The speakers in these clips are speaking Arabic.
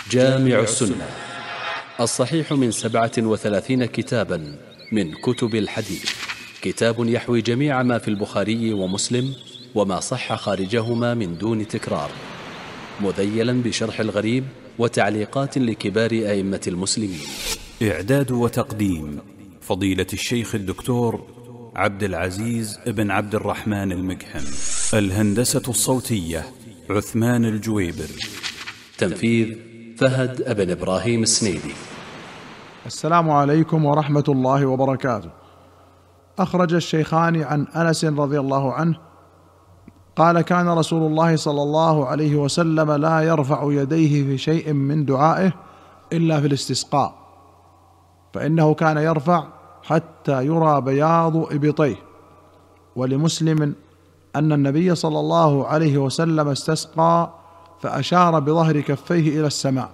جامع السنة الصحيح من 37 كتابا من كتب الحديث، كتاب يحوي جميع ما في البخاري ومسلم وما صح خارجهما من دون تكرار، مذيلا بشرح الغريب وتعليقات لكبار أئمة المسلمين. إعداد وتقديم فضيلة الشيخ الدكتور عبد العزيز بن عبد الرحمن المقحم. الهندسة الصوتية عثمان الجويبر. تنفيذ فهد بن إبراهيم السنيدي. السلام عليكم ورحمة الله وبركاته. أخرج الشيخان عن أنس رضي الله عنه قال: كان رسول الله صلى الله عليه وسلم لا يرفع يديه في شيء من دعائه إلا في الاستسقاء، فإنه كان يرفع حتى يرى بياض إبطيه. ولمسلم أن النبي صلى الله عليه وسلم استسقى فأشار بظهر كفيه إلى السماء.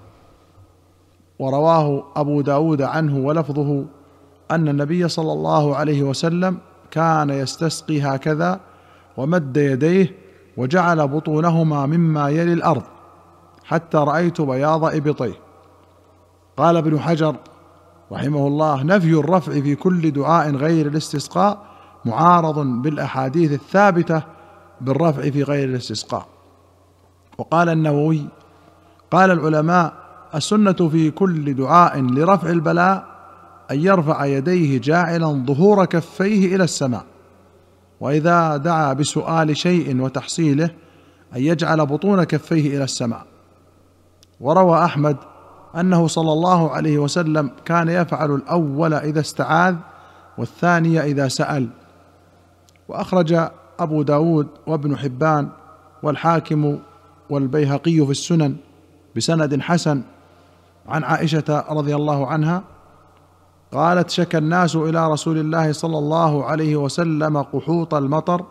ورواه أبو داود عنه ولفظه أن النبي صلى الله عليه وسلم كان يستسقي هكذا ومد يديه وجعل بطونهما مما يلي الأرض حتى رأيت بياض إبطيه. قال ابن حجر رحمه الله: نفي الرفع في كل دعاء غير الاستسقاء معارض بالأحاديث الثابتة بالرفع في غير الاستسقاء. وقال النووي: قال العلماء: السنة في كل دعاء لرفع البلاء أن يرفع يديه جاعلا ظهور كفيه إلى السماء، وإذا دعا بسؤال شيء وتحصيله أن يجعل بطون كفيه إلى السماء. وروى أحمد أنه صلى الله عليه وسلم كان يفعل الأول إذا استعاذ والثاني إذا سأل. وأخرج أبو داود وابن حبان والحاكم والبيهقي في السنن بسند حسن عن عائشة رضي الله عنها قالت: شكى الناس إلى رسول الله صلى الله عليه وسلم قحوط المطر،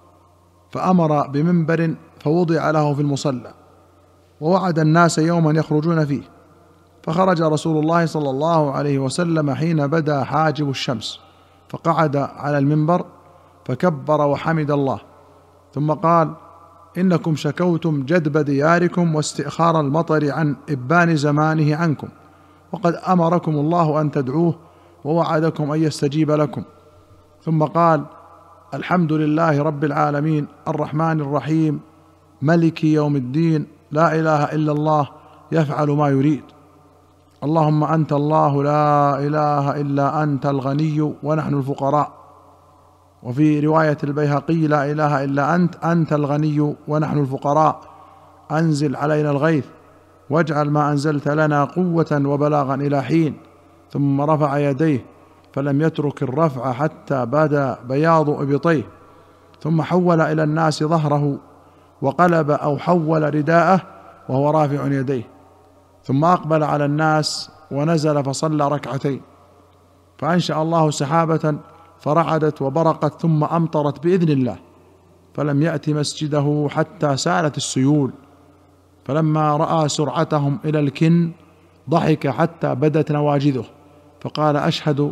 فأمر بمنبر فوضع له في المصلى، ووعد الناس يوما يخرجون فيه، فخرج رسول الله صلى الله عليه وسلم حين بدا حاجب الشمس، فقعد على المنبر فكبر وحمد الله، ثم قال: إنكم شكوتم جدب دياركم واستئخار المطر عن إبان زمانه عنكم، وقد أمركم الله أن تدعوه ووعدكم أن يستجيب لكم. ثم قال: الحمد لله رب العالمين الرحمن الرحيم ملك يوم الدين لا إله إلا الله يفعل ما يريد. اللهم أنت الله لا إله إلا أنت الغني ونحن الفقراء. وفي رواية البيهقي: لا إله إلا أنت الغني ونحن الفقراء، أنزل علينا الغيث واجعل ما أنزلت لنا قوة وبلاغا إلى حين. ثم رفع يديه فلم يترك الرفع حتى بدا بياض إبطيه، ثم حول إلى الناس ظهره وقلب أو حول رداءه وهو رافع يديه، ثم أقبل على الناس ونزل فصلى ركعتين، فأنشأ الله سحابة فرعدت وبرقت ثم أمطرت بإذن الله، فلم يأت مسجده حتى سالت السيول. فلما رأى سرعتهم إلى الكن ضحك حتى بدت نواجذه، فقال: أشهد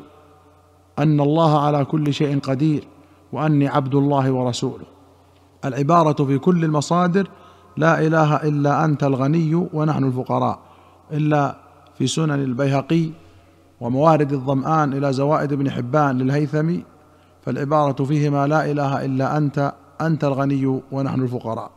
أن الله على كل شيء قدير وأني عبد الله ورسوله. العبارة في كل المصادر: لا إله إلا أنت الغني ونحن الفقراء، إلا في سنن البيهقي وموارد الظمآن إلى زوائد ابن حبان للهيثمي، فالعبارة فيهما: لا إله إلا أنت الغني ونحن الفقراء.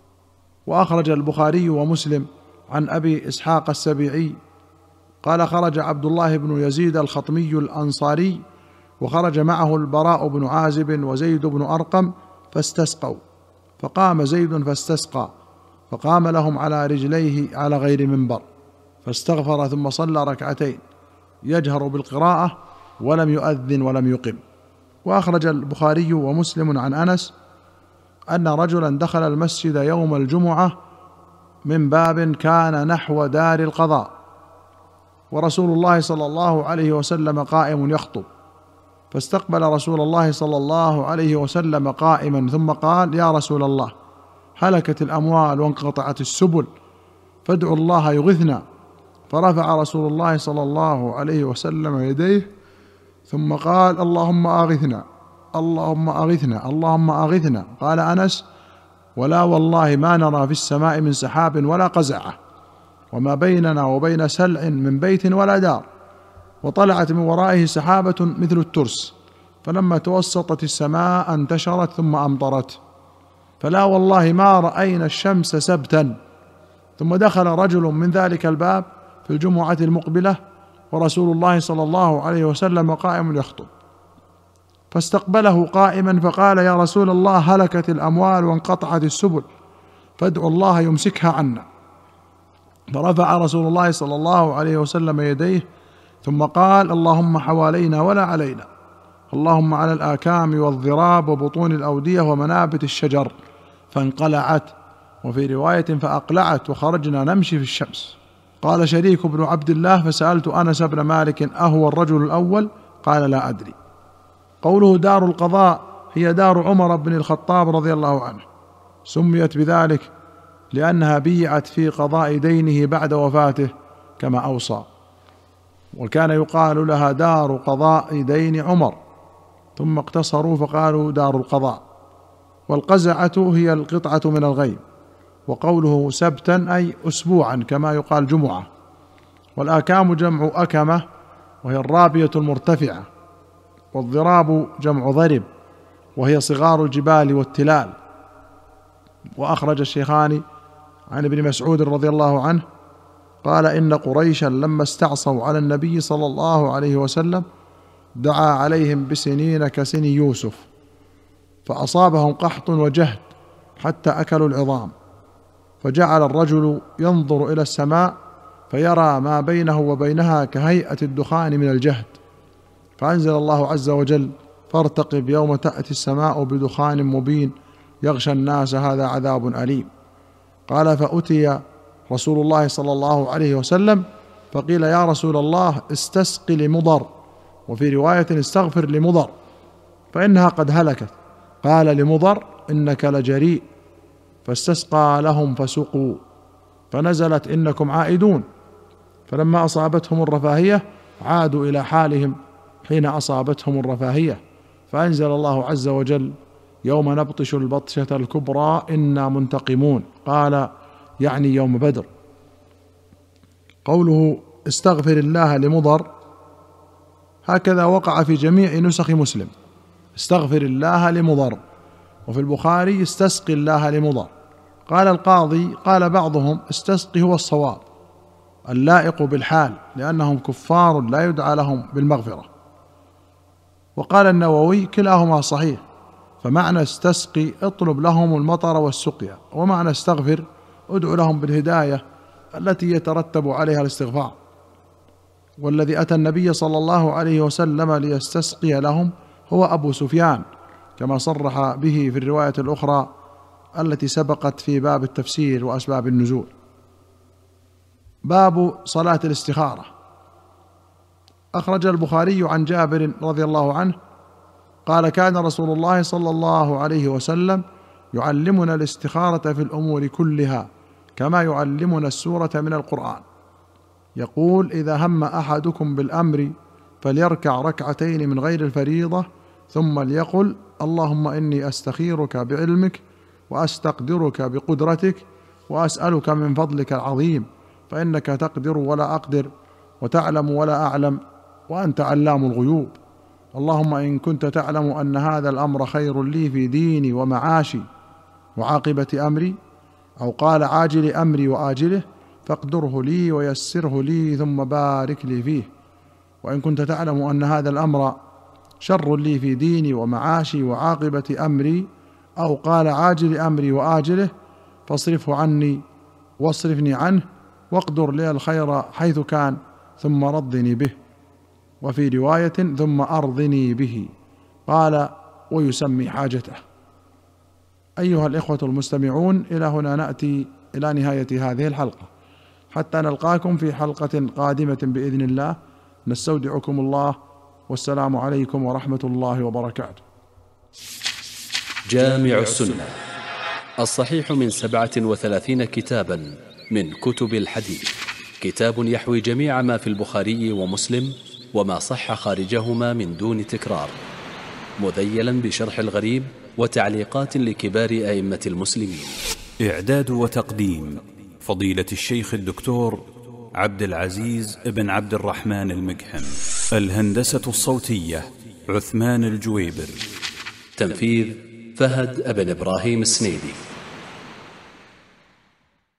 وأخرج البخاري ومسلم عن أبي إسحاق السبيعي قال: خرج عبد الله بن يزيد الخطمي الأنصاري، وخرج معه البراء بن عازب وزيد بن أرقم فاستسقوا، فقام زيد فاستسقى، فقام لهم على رجليه على غير منبر، فاستغفر ثم صلى ركعتين يجهر بالقراءة ولم يؤذن ولم يقم. وأخرج البخاري ومسلم عن أنس أن رجلا دخل المسجد يوم الجمعة من باب كان نحو دار القضاء، ورسول الله صلى الله عليه وسلم قائم يخطب، فاستقبل رسول الله صلى الله عليه وسلم قائما، ثم قال: يا رسول الله، هلكت الأموال وانقطعت السبل، فادعوا الله يغثنا. فرفع رسول الله صلى الله عليه وسلم يديه ثم قال: اللهم أغثنا اللهم أغثنا اللهم أغثنا. قال أنس: ولا والله ما نرى في السماء من سحاب ولا قزعة. وما بيننا وبين سلع من بيت ولا دار، وطلعت من ورائه سحابة مثل الترس، فلما توسطت السماء انتشرت ثم أمطرت، فلا والله ما رأينا الشمس سبتا. ثم دخل رجل من ذلك الباب في الجمعة المقبلة ورسول الله صلى الله عليه وسلم قائم يخطب، فاستقبله قائما فقال: يا رسول الله، هلكت الأموال وانقطعت السبل، فادعوا الله يمسكها عنا. فرفع رسول الله صلى الله عليه وسلم يديه ثم قال: اللهم حوالينا ولا علينا، اللهم على الآكام والضراب وبطون الأودية ومنابت الشجر، فانقلعت، وفي رواية فأقلعت، وخرجنا نمشي في الشمس. قال شريك بن عبد الله: فسألت أنس بن مالك: أهو الرجل الأول؟ قال: لا أدري. قوله دار القضاء هي دار عمر بن الخطاب رضي الله عنه، سميت بذلك لأنها بيعت في قضاء دينه بعد وفاته كما أوصى، وكان يقال لها دار قضاء دين عمر، ثم اقتصروا فقالوا دار القضاء. والقزعة هي القطعة من الغيم، وقوله سبتا أي أسبوعا كما يقال جمعة. والآكام جمع أكمة وهي الرابية المرتفعة، والضراب جمع ضرب وهي صغار الجبال والتلال. وأخرج الشيخان عن ابن مسعود رضي الله عنه قال: إن قريشا لما استعصوا على النبي صلى الله عليه وسلم دعا عليهم بسنين كسن يوسف، فأصابهم قحط وجهد حتى أكلوا العظام، فجعل الرجل ينظر إلى السماء فيرى ما بينه وبينها كهيئة الدخان من الجهد، فأنزل الله عز وجل: فارتقب يوم تأتي السماء بدخان مبين يغشى الناس هذا عذاب أليم. قال: فأتي رسول الله صلى الله عليه وسلم فقيل: يا رسول الله، استسق لمضر، وفي رواية استغفر لمضر فإنها قد هلكت. قال لمضر: إنك لجريء، فاستسقى لهم فسقوا، فنزلت: إنكم عائدون. فلما أصابتهم الرفاهية عادوا إلى حالهم حين أصابتهم الرفاهية، فأنزل الله عز وجل: يوم نبطش البطشة الكبرى إنا منتقمون. قال: يعني يوم بدر. قوله استغفر الله لمضر هكذا وقع في جميع نسخ مسلم: استغفر الله لمضر. وفي البخاري: استسقي الله لمضر. قال القاضي: قال بعضهم: استسقي هو الصواب اللائق بالحال، لأنهم كفار لا يدعى لهم بالمغفرة. وقال النووي: كلاهما صحيح، فمعنى استسقي اطلب لهم المطر والسقيا، ومعنى استغفر ادعو لهم بالهداية التي يترتب عليها الاستغفار. والذي أتى النبي صلى الله عليه وسلم ليستسقي لهم هو أبو سفيان، كما صرح به في الرواية الأخرى التي سبقت في باب التفسير وأسباب النزول. باب صلاة الاستخارة. أخرج البخاري عن جابر رضي الله عنه قال: كان رسول الله صلى الله عليه وسلم يعلمنا الاستخارة في الأمور كلها كما يعلمنا السورة من القرآن. يقول: إذا هم أحدكم بالأمر فليركع ركعتين من غير الفريضة، ثم ليقل: اللهم إني أستخيرك بعلمك وأستقدرك بقدرتك وأسألك من فضلك العظيم، فإنك تقدر ولا أقدر وتعلم ولا أعلم وأنت علام الغيوب. اللهم إن كنت تعلم أن هذا الأمر خير لي في ديني ومعاشي وعاقبة أمري، أو قال عاجل أمري وآجله، فاقدره لي ويسره لي ثم بارك لي فيه. وإن كنت تعلم أن هذا الأمر شر لي في ديني ومعاشي وعاقبة أمري، أو قال عاجل أمري وآجله، فاصرفه عني واصرفني عنه، واقدر لي الخير حيث كان، ثم رضني به. وفي رواية: ثم أرضني به. قال: ويسمي حاجته. أيها الإخوة المستمعون، إلى هنا نأتي إلى نهاية هذه الحلقة، حتى نلقاكم في حلقة قادمة بإذن الله. نستودعكم الله، والسلام عليكم ورحمة الله وبركاته. جامع السنة الصحيح من 37 كتابا من كتب الحديث، كتاب يحوي جميع ما في البخاري ومسلم وما صح خارجهما من دون تكرار، مذيلا بشرح الغريب وتعليقات لكبار أئمة المسلمين. إعداد وتقديم فضيلة الشيخ الدكتور عبد العزيز بن عبد الرحمن المقحم. الهندسة الصوتية عثمان الجويبر. تنفيذ فهد بن إبراهيم السنيدي.